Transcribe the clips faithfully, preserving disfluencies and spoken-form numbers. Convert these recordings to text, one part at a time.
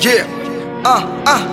Yeah, uh, uh.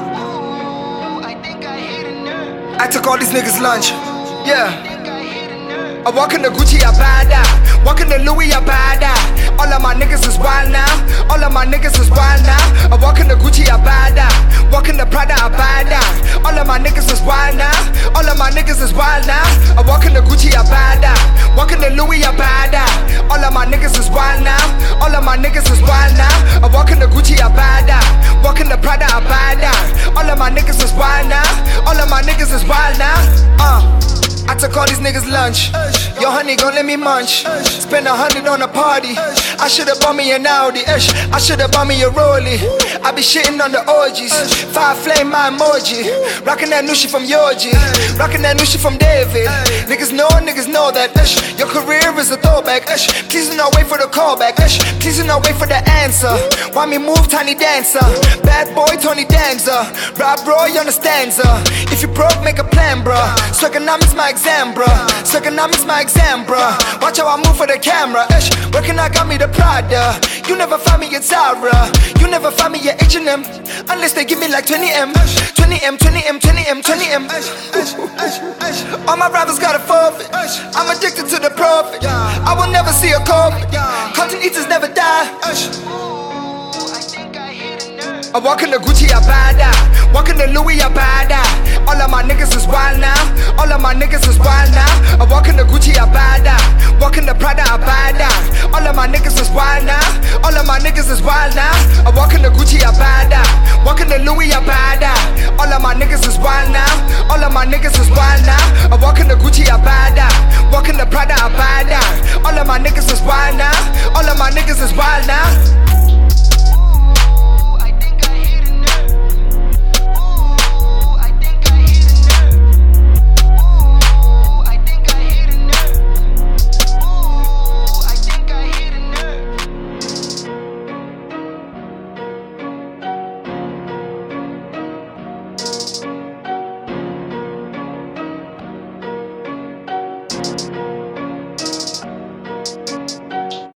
I took all these niggas lunch. Yeah. I walk in the Gucci, I buy that. Walk in the Louis, I buy that. All of my niggas is wild now. All of my niggas is wild now. I walk in the Gucci, I buy that. Walk in the Prada, I buy that. All of my niggas is wild now. All of my niggas is wild now. I walk in the Gucci, I buy that. Walk in the Louis, I buy that. All of my niggas is wild now. All of my niggas is wild now. I walk in the Gucci, I buy that. Walk in the Prada, I buy that. All of my niggas is wild now. All of my niggas is wild now. Uh. I took all these niggas lunch. Yo, honey, gon' let me munch. Spend a hundred on a party. I should've bought me an Audi. I should've bought me a Rollie. I be shitting on the orgies. Fire flame my emoji. Rockin' that new shit from Yoji. Rockin' that new shit from David. Niggas know, niggas know that. Your career is a throwback. Please do not wait for the callback. Please do not wait for the answer. Why me move, tiny dancer? Bad boy, Tony Danza. Rob Roy on the stanza. If you broke, make a plan, bruh. Circonomics my exam, bruh. Circonomics my exam, bruh. Watch how I move for the camera. Ish, working I got me the Prada. You never find me at Zara. You never find me at H and M unless they give me like twenty M, twenty M, twenty M, twenty M, twenty M. All my rappers got a forfeit. I'm addicted to the profit. I will never see a COVID. Content eaters never die. I walk in the Gucci, I buy that. Walk in the Louis, I buy that. All of my niggas is wild now. All of my niggas is wild now. I walk in the Gucci, I buy that. Walk in the Prada, I buy that. All of my niggas is wild now. All of my niggas is wild now. I walk in the Gucci, I buy that. Walk in the Louis, I buy that. All of my niggas is wild now. All of my niggas is wild now. I walk in the Gucci, I buy that. Walk in the Prada, I buy that. All of my niggas is wild now. All of my niggas is wild now.